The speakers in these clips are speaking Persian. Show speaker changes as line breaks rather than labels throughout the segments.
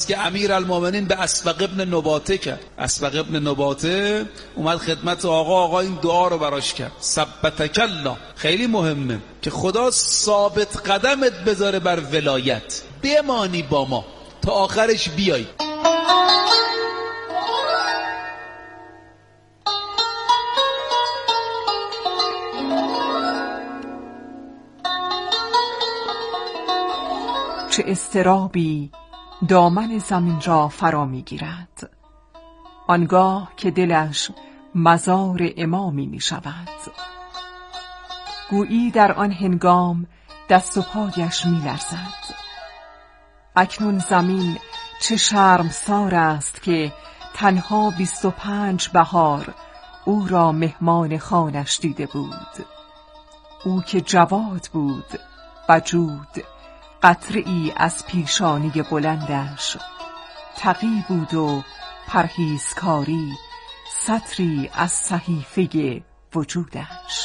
که امیرالمومنین به اسبق ابن نباته کرد. اسبق ابن نباته اومد خدمت آقا این دعا رو براش کرد، ثبتک الله. خیلی مهمه که خدا ثابت قدمت بذاره بر ولایت، بمانی با ما تا آخرش بیای.
چه اضطرابی دامن زمین را فرا می گیرد، آنگاه که دلش مزار امامی می شود. گویی در آن هنگام دست و پایش می لرزد. اکنون زمین چه شرمسار است که تنها 25 بهار او را مهمان خانش دیده بود. او که جواد بود و جود، قطره‌ای از پیشانی بلندش، تقی بود و پرهیزکاری سطری از صحیفه وجودش.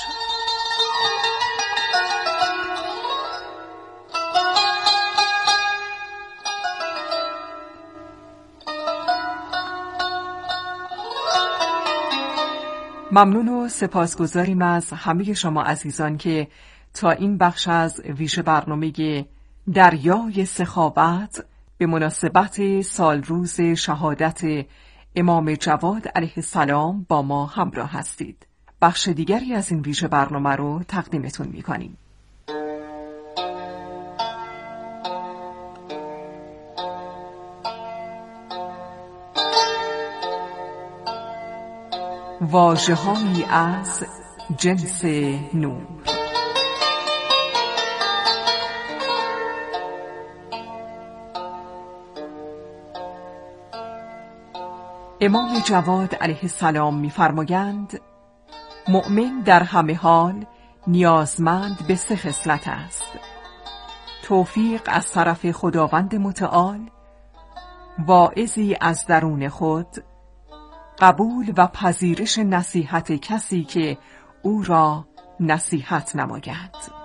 ممنون و سپاسگزاریم از همه شما عزیزان که تا این بخش از ویژه برنامه دریای سخاوت به مناسبت سال روز شهادت امام جواد علیه السلام با ما همراه هستید. بخش دیگری از این ویژه برنامه رو تقدیمتون می‌کنیم. واژه‌هایی از جنس نور. امام جواد علیه السلام می‌فرمایند مؤمن در همه حال نیازمند به 3 خصلت است: توفیق از طرف خداوند متعال، واعظی از درون خود، قبول و پذیرش نصیحت کسی که او را نصیحت نماید.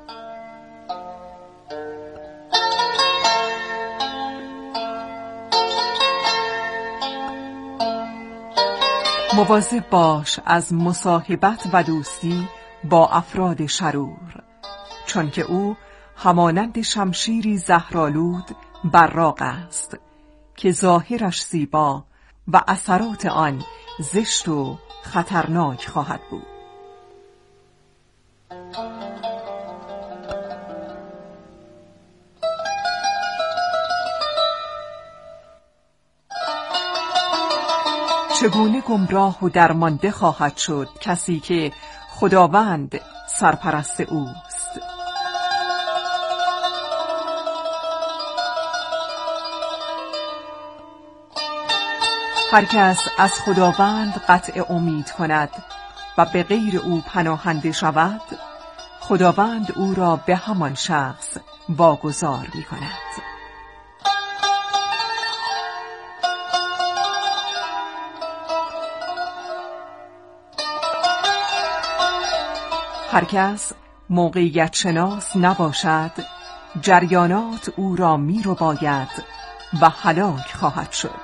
مواظب باش از مصاحبت و دوستی با افراد شرور، چون که او همانند شمشیری زهرآلود براق است که ظاهرش زیبا و اثرات آن زشت و خطرناک خواهد بود. چگونه گمراه و درمانده خواهد شد کسی که خداوند سرپرست اوست؟ هر کس از خداوند قطع امید کند و به غیر او پناهنده شود، خداوند او را به همان شخص واگذار می کند. هر کس موقعیت شناس نباشد، جریانات او را می رو باید و هلاک خواهد شد.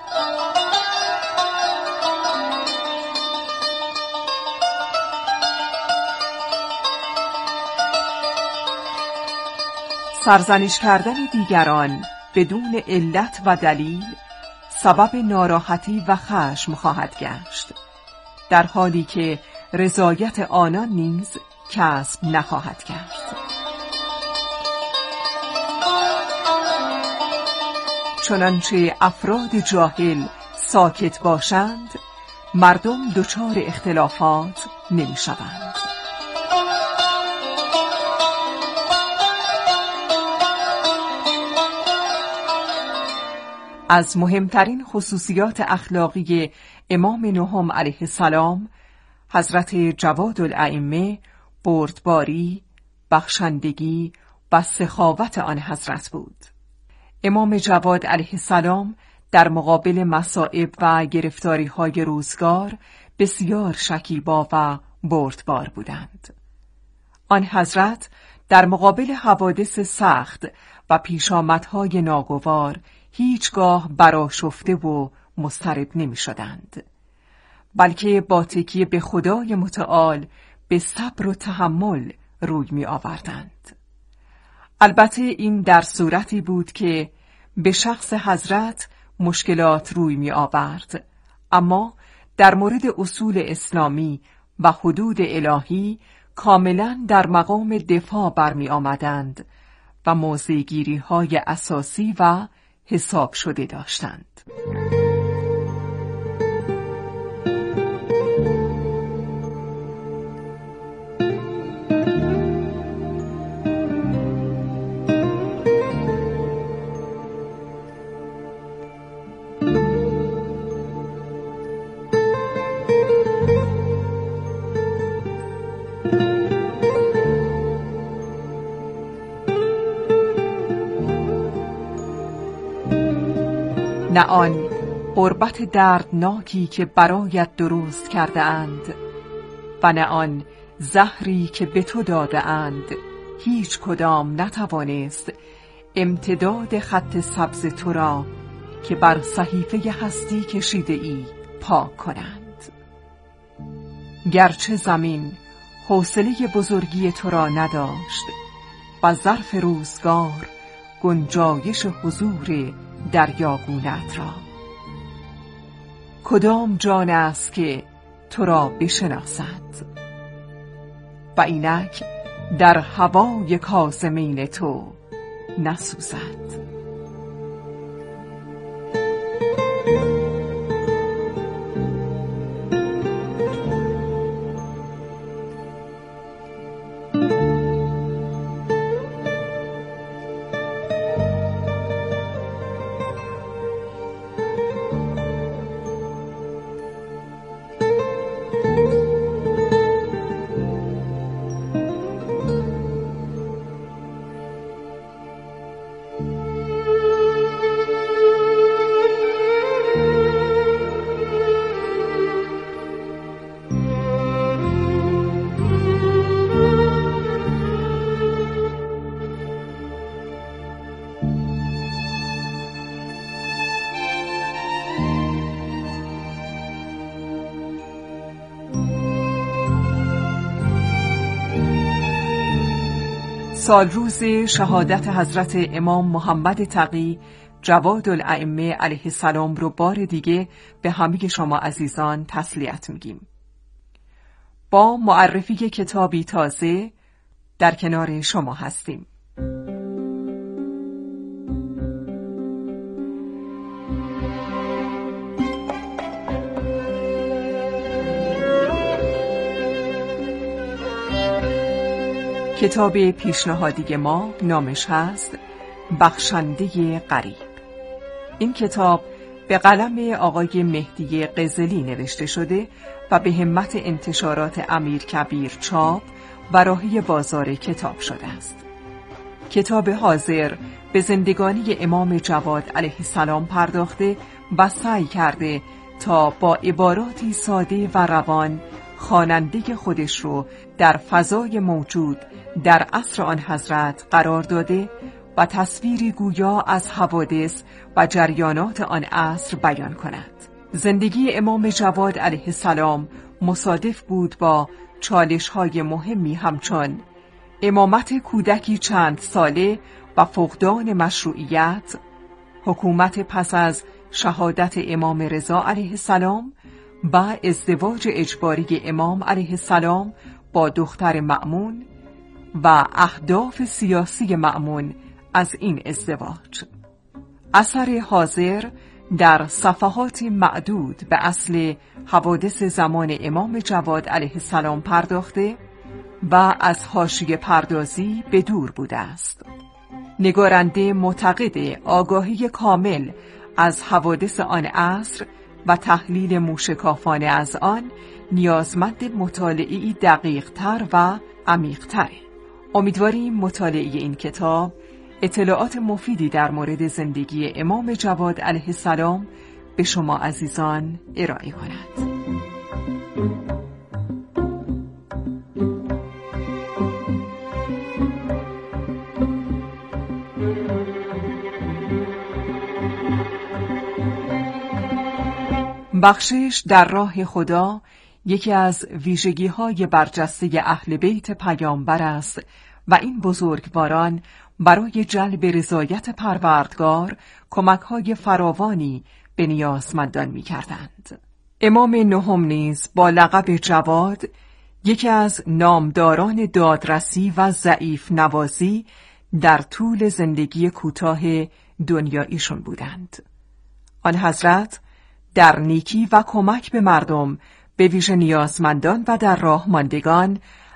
سرزنش کردن دیگران بدون علت و دلیل سبب ناراحتی و خشم خواهد گشت، در حالی که رضایت آنان نیز کسب نخواهد کرد. چنانچه افراد جاهل ساکت باشند، مردم دچار اختلافات نمی شوند. از مهمترین خصوصیات اخلاقی امام نهم علیه السلام حضرت جواد الائمه بردباری، بخشندگی و سخاوت آن حضرت بود. امام جواد علیه السلام در مقابل مصائب و گرفتاری‌های روزگار بسیار شکیبا و بردبار بودند. آن حضرت در مقابل حوادث سخت و پیشامدهای ناگوار هیچگاه برآشفته و مضطرب نمی شدند، بلکه با تکیه به خدای متعال به صبر و تحمل روی می آوردند. البته این در صورتی بود که به شخص حضرت مشکلات روی می آورد، اما در مورد اصول اسلامی و حدود الهی کاملا در مقام دفاع برمی آمدند و موضع‌گیری های اساسی و حساب شده داشتند. نه آن غربت دردناکی که برایت درست کرده اند و نه آن زهری که به تو داده اند، هیچ کدام نتوانست امتداد خط سبز تو را که بر صحیفه هستی کشیده ای پاک کنند. گرچه زمین حوصله بزرگی تو را نداشت و ظرف روزگار گنجایش حضور دریاگونت را، کدام جان است که تو را بشناسد و اینک در هوای کاظمین تو نسوزد. سال روز شهادت حضرت امام محمد تقی جواد الائمه علیه السلام رو بار دیگه به همه شما عزیزان تسلیت میگیم. با معرفی کتابی تازه در کنار شما هستیم. کتاب پیشنهادی ما نامش هست بخشنده غریب. این کتاب به قلم آقای مهدی قزلی نوشته شده و به همت انتشارات امیرکبیر چاپ و راهی بازار کتاب شده است. کتاب حاضر به زندگانی امام جواد علیه السلام پرداخته و سعی کرده تا با عباراتی ساده و روان خواننده خودش رو در فضای موجود در عصر آن حضرت قرار داده و تصویری گویا از حوادث و جریانات آن عصر بیان کند. زندگی امام جواد علیه السلام مصادف بود با چالش‌های مهمی همچون امامت کودکی چند ساله و فقدان مشروعیت، حکومت پس از شهادت امام رضا علیه السلام و ازدواج اجباری امام علیه السلام با دختر مأمون و اهداف سیاسی مأمون از این ازدواج. اثر حاضر در صفحات معدود به اصل حوادث زمان امام جواد علیه السلام پرداخته و از حاشیه پردازی به دور بوده است. نگارنده معتقد آگاهی کامل از حوادث آن عصر و تحلیل موشکافانه از آن نیازمند مطالعه‌ای دقیق‌تر و عمیق‌تره. امیدواریم مطالعه این کتاب اطلاعات مفیدی در مورد زندگی امام جواد علیه السلام به شما عزیزان ارائه کند. بخشش در راه خدا یکی از ویژگی‌های برجسته اهل بیت پیامبر است و این بزرگواران برای جلب رضایت پروردگار کمک‌های فراوانی به نیازمندان می‌کردند. امام نهم نیز با لقب جواد یکی از نامداران دادرسی و ضعیف نوازی در طول زندگی کوتاه دنیاییشون بودند. آن حضرت در نیکی و کمک به مردم به ویژه نیازمندان و در راه ماندگان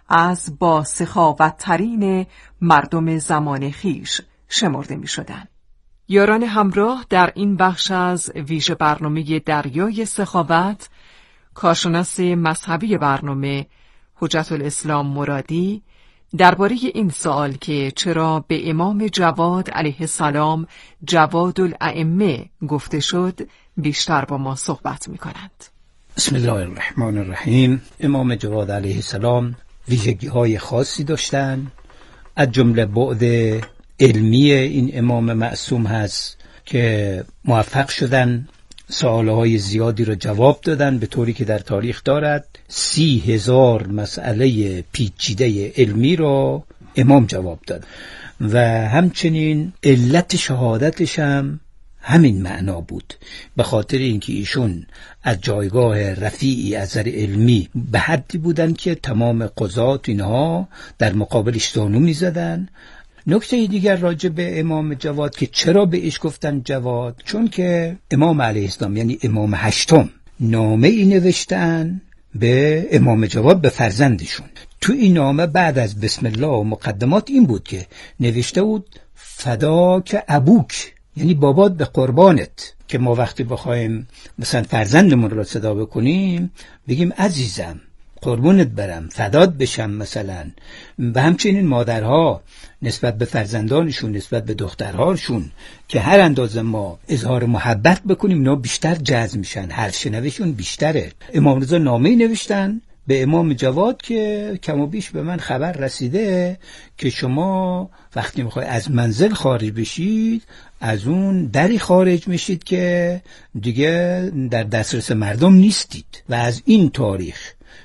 از با سخاوت‌ترین مردم زمان خیش شمرده می شدند. یاران همراه در این بخش از ویژه برنامه دریای سخاوت، کارشناس مذهبی برنامه حجت الاسلام مرادی درباره این سوال که چرا به امام جواد علیه السلام جواد الائمه گفته شد بیشتر با ما صحبت می کنند.
بسم الله الرحمن الرحیم. امام جواد علیه السلام ویژگی‌های خاصی داشتند. از جمله بعد علمی این امام معصوم هست که موفق شدن سوالهای زیادی را جواب دادن، به طوری که در تاریخ دارد 30,000 مسئله پیچیده علمی را امام جواب داد و همچنین علت شهادتش هم همین معنا بود، به خاطر اینکه ایشون از جایگاه رفیعی از نظر علمی به حدی بودن که تمام قضات اینها در مقابلش زانو می‌زدن. نکته دیگر راجع به امام جواد که چرا بهش گفتن جواد، چون که امام علیه السلام یعنی امام هشتم نامه ای نوشتن به امام جواد، به فرزندشون. تو این نامه بعد از بسم الله و مقدمات این بود که نوشته بود فداک ابوک، یعنی بابات به قربانت، که ما وقتی بخوایم مثلا فرزندمون را صدا بکنیم بگیم عزیزم، قربونت برم، فدات بشم مثلا. و همچنین مادرها نسبت به فرزندانشون، نسبت به دخترهاشون که هر اندازه ما اظهار محبت بکنیم اینا بیشتر جذب میشن، حرف شنوشون بیشتره. امام رضا نامه‌ای نوشتن به امام جواد که کم و بیش به من خبر رسیده که شما وقتی میخوای از منزل خارج بشید از اون دری خارج میشید که دیگه در دسترس مردم نیستید و از این تاریخ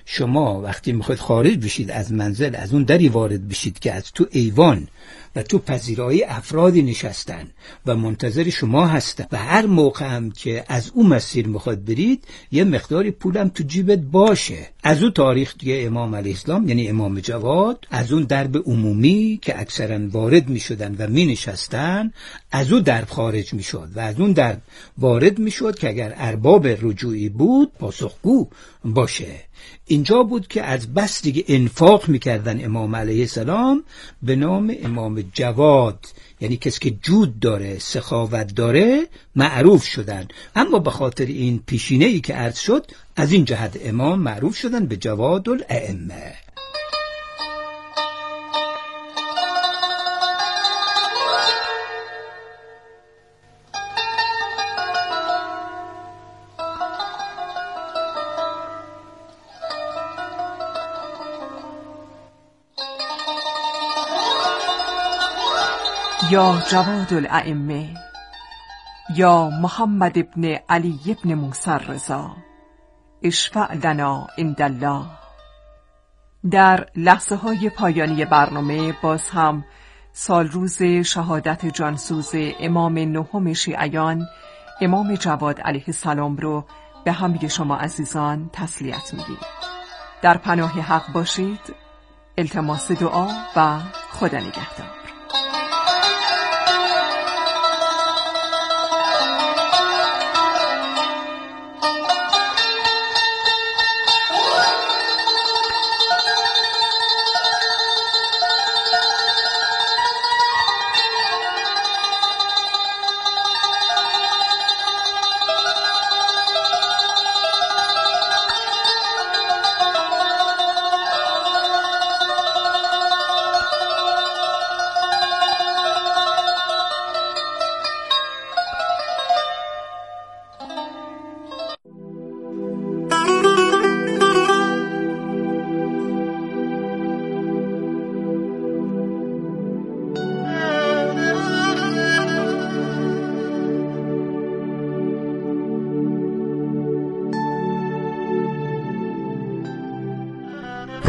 شما وقتی میخواید خارج بشید از منزل از اون دری وارد بشید که از تو ایوان و تو پذیرایی افرادی نشستن و منتظر شما هستن و هر موقع هم که از اون مسیر میخواد برید یه مقداری پولم تو جیبت باشه. از اون تاریخ دیگه امام علیه السلام یعنی امام جواد از اون درب عمومی که اکثرا وارد میشدن و مینشستن از اون درب خارج میشد و از اون درب وارد میشد که اگر ارباب رجوعی بود پاسخگو باشه. اینجا بود که از بس دیگه انفاق میکردن امام علیه السلام به نام امام جواد، یعنی کسی که جود داره، سخاوت داره، معروف شدن. اما به خاطر این پیشینه‌ای که عرض شد از این جهت امام معروف شدن به جواد الائمه.
یا جواد الائمه، یا محمد ابن علی ابن موسی الرضا، اشفع لنا عند الله. در لحظه های پایانی برنامه باز هم سال روز شهادت جانسوز امام نهم شیعیان امام جواد علیه السلام رو به همه شما عزیزان تسلیت میگیم. در پناه حق باشید. التماس دعا و خدا نگهدار.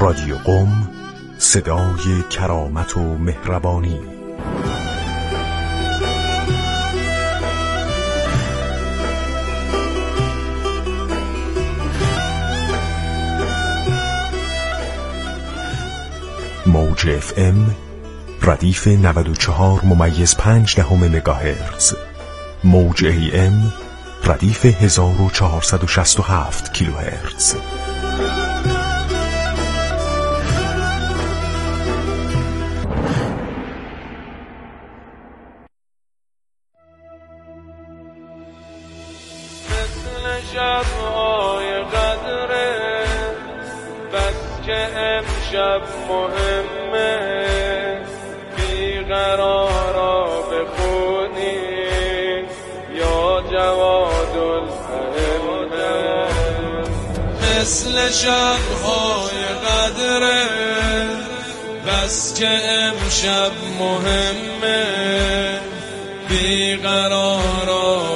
رادیو قم، صدای کرامت و مهربانی. موج FM ردیف 94.5 مگاهرتز، موج AM ردیف 1467 کیلوهرتز.
شب‌های قدره بس که امشب مهمه، بیقرارا بخونی یا جواد الهمه. مثل شب‌های قدره بس که امشب مهمه، بیقرارا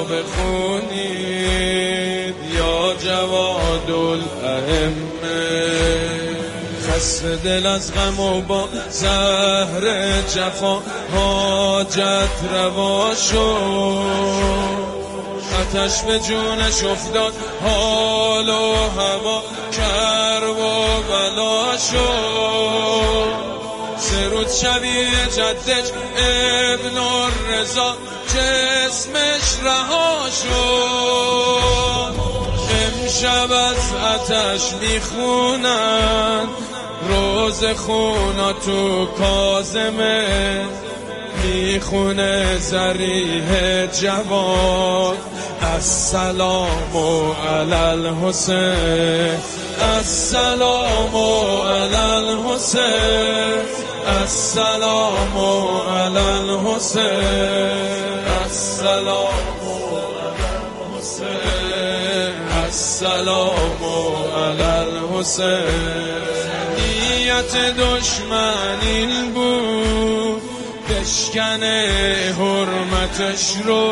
بخونید یا جواد الائمه. خسته دل از غم و با زهر جفا حاجت روا شد، آتش به جونش افتاد حال و هوا کرب و بلا شد. سرود شبیه جدش ابن الرضا جسمش رها شد. امشب از آتش میخونن روز خونا تو کاظمه، میخونه ذریح جواد السلام علی الحسین، السلام علی الحسین، السلام علی الحسین، السلام علی الحسین، السلام علی الحسین. نیت دشمن این بود بشکنه حرمتش رو،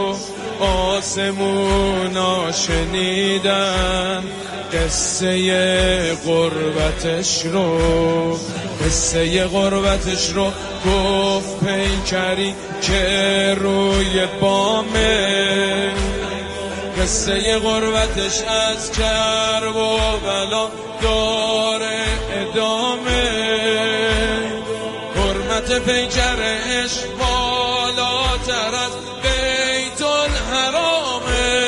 آسمونا شنیدن قصه غربتش رو، قصه غربتش رو گفت پیکری که روی بامه. قصه غربتش از کرب و بلا داره ادامه، حرمت پیکرش بالاتر از بیت الحرامه.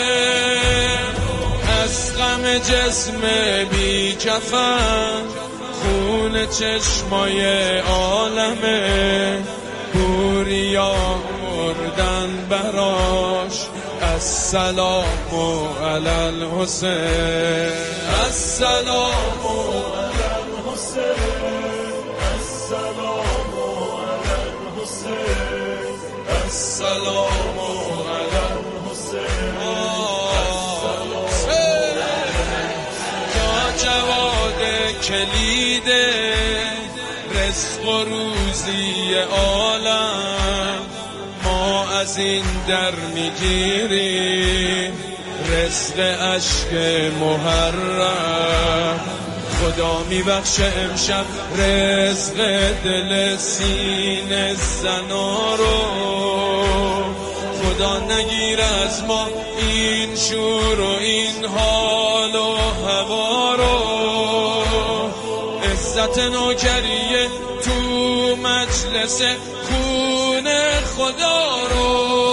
از غم جسم بی کفن خون چشمای عالمه، بوریا مردن براش السلام علی الحسین، السلام علی الحسین، السلام علی الحسین، السلام علی الحسین. یا جواد کلید رزق و روزی عالم، ما از این در میگیریم رزق اشک محرم. خدا میبخشه امشب رزق دل سینه زنا رو، خدا نگیر از ما این شور و این حال و هوا رو. عزت نوکریه تو مجلس خون خدا رو.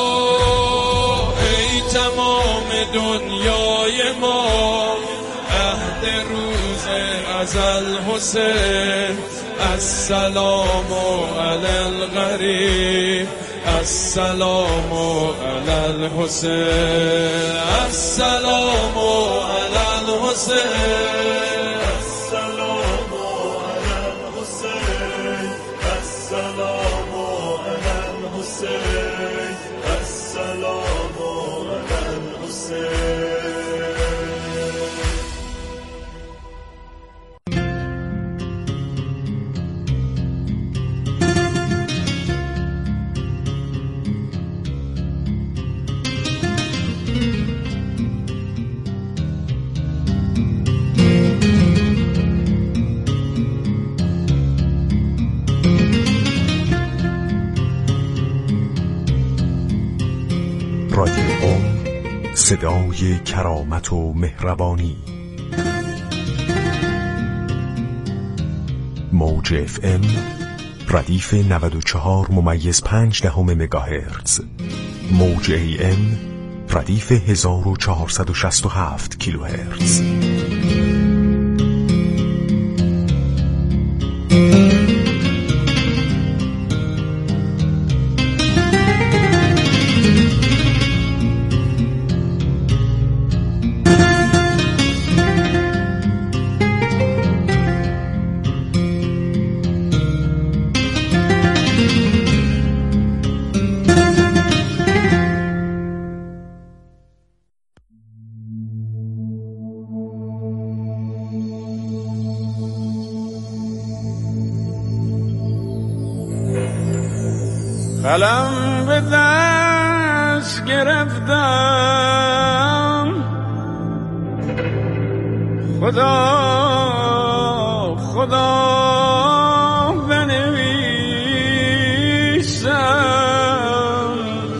ای تمام دنیای ما عهد روز ازل حسین، السلام علی الغریب، السلام علی الحسین، السلام علی الحسین، السلام علی الحسین، السلام علی الحسین، السلام علی الحسین.
صدای کرامت و مهربانی. موج FM ردیف 94.5 مگاهرتز، موج AM ردیف 1467 کیلوهرتز.
قلم به دست گرفتم، خدا خدا بنویسم،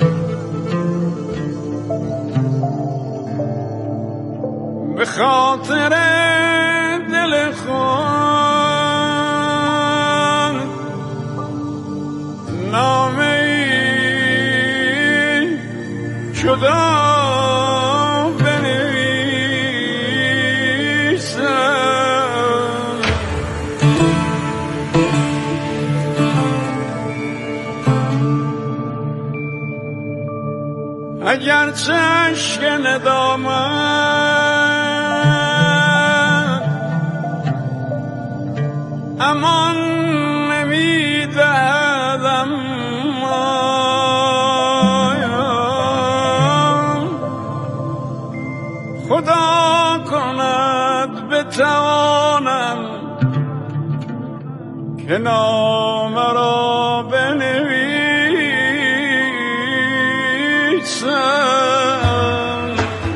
به خاطر دل خود نامه جدا بنویسم. اگرچه اشک ندامت امان نمیدهدم، خدا کند بتوانم که نامه را بنویسم.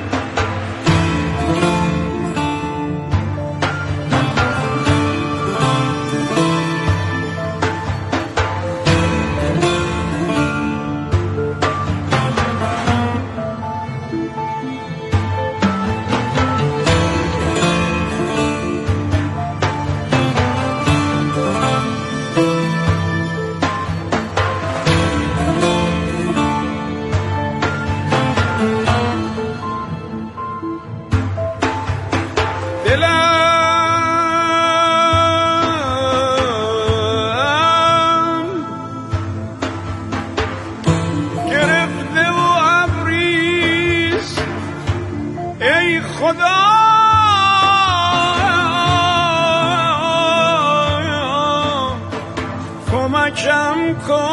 کمکم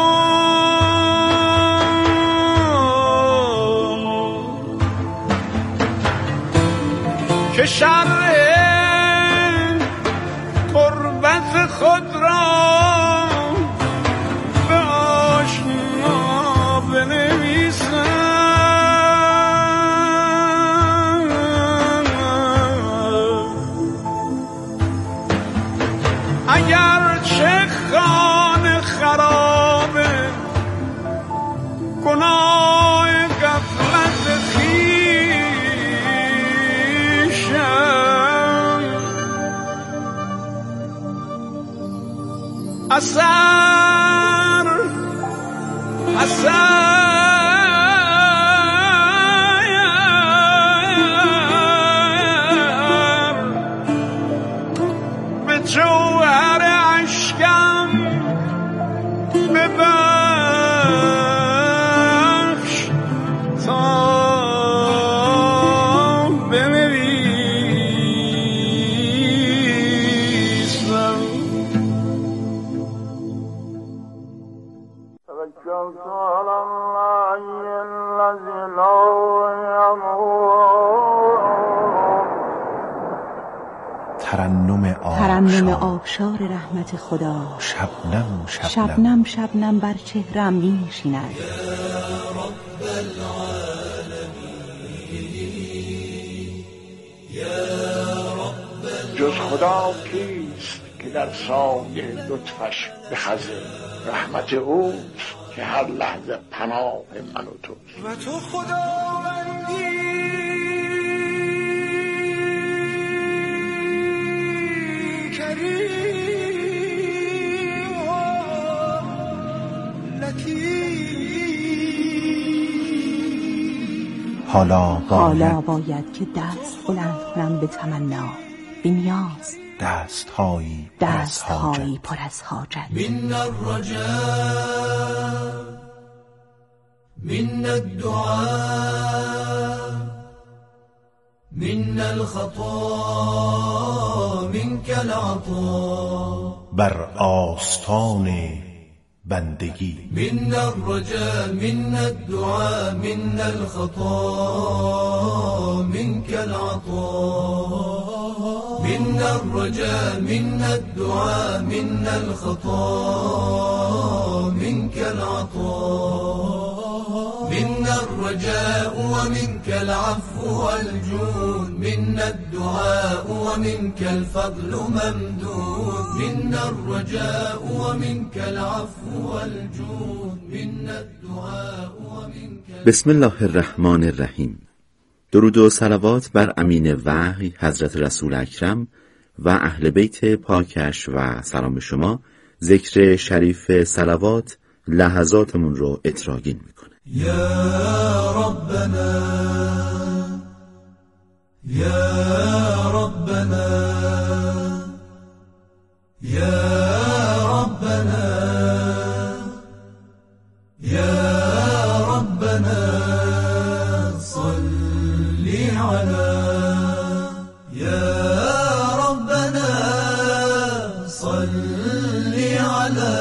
کن که شرح قربت خود را به آشنا بنویسم. اگر چه خانه خرابه گناه غفلت خویشم، اثر به جوهر اشکم ببخش تا بنویسم. توکلت علی الله الذی لا یموت.
ترنم آبشار رحمت خدا، شبنم بر چهرم می نشیند.
جز خدا کیست که در سایه لطفش بخزه؟ رحمت اوست که هر لحظه پناه من و توست. و تو خداوندی
حالا
باید که دست بلند کنم به تمنا، به نیاز،
دستهایی
پر از حاجت.
من الرجاء من الدعاء من الخطا منك العطا.
بر آستان بندگی
من الرجاء من الدعاء من الخطا منك العطا. من الرجاء من الدعاء من الخطا منك العطا. من الرجاء ومنك العفو والجود. من الدعاء ومنك الفضل ممدود. من الرجاء ومنك العفو والجود. من الدعاء ومنك.
بسم الله الرحمن الرحیم. درود و صلوات بر امین وحی حضرت رسول اکرم و اهل بیت پاکش و سلام شما. ذکر شریف صلوات لحظاتمون رو اتراگین میکنه.
یا ربنا یا ربنا یا ربنا یا ربنا صلی علی یا ربنا صلی علی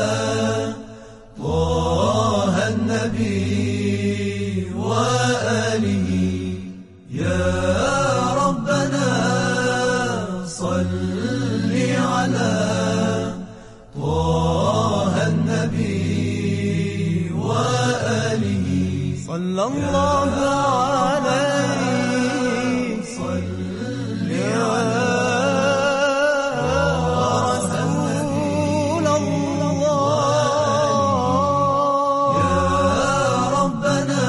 طه النبی و آله. یا ربنا صلی علی طه النبی و آله. صلی الله علیه صلی علی رسول الله. یا ربنا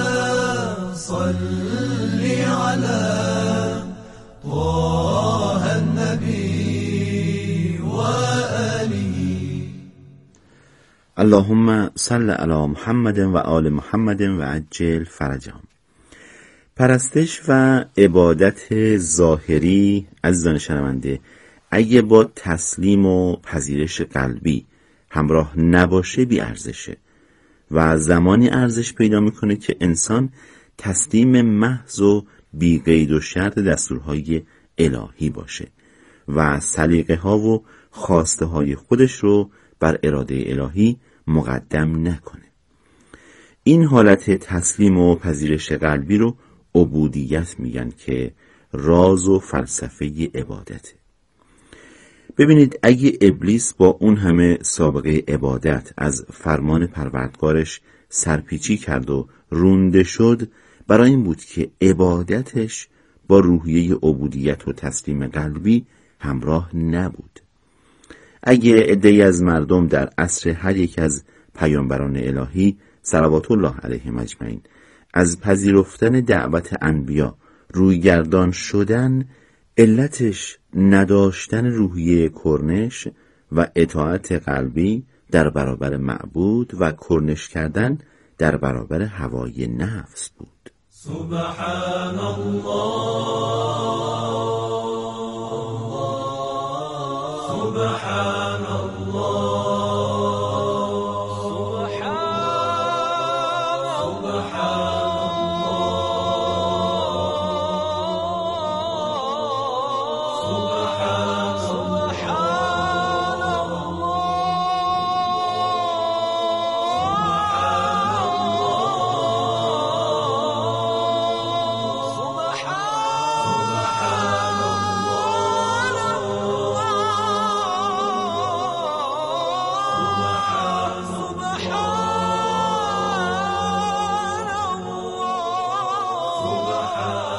صلی علی طه النبی و آله.
اللهم صل علی محمد و آل محمد و عجل فرجهم. پرستش و عبادت ظاهری عزیزان شنونده اگه با تسلیم و پذیرش قلبی همراه نباشه بی ارزشه و زمانی ارزش پیدا میکنه که انسان تسلیم محض و بی قید و شرط دستورهای الهی باشه و سلیقه ها و خواسته های خودش رو بر اراده الهی مقدم نکنه. این حالت تسلیم و پذیرش قلبی رو عبودیت میگن که راز و فلسفه عبادته. ببینید اگه ابلیس با اون همه سابقه عبادت از فرمان پروردگارش سرپیچی کرد و رونده شد، برای این بود که عبادتش با روحیه عبودیت و تسلیم قلبی همراه نبود. اگه عده‌ای از مردم در عصر هر یک از پیامبران الهی صلوات الله علیهم اجمعین از پذیرفتن دعوت انبیا رویگردان شدن، علتش نداشتن روحیه کرنش و اطاعت قلبی در برابر معبود و کرنش کردن در برابر هوای نفس بود.
سبحان الله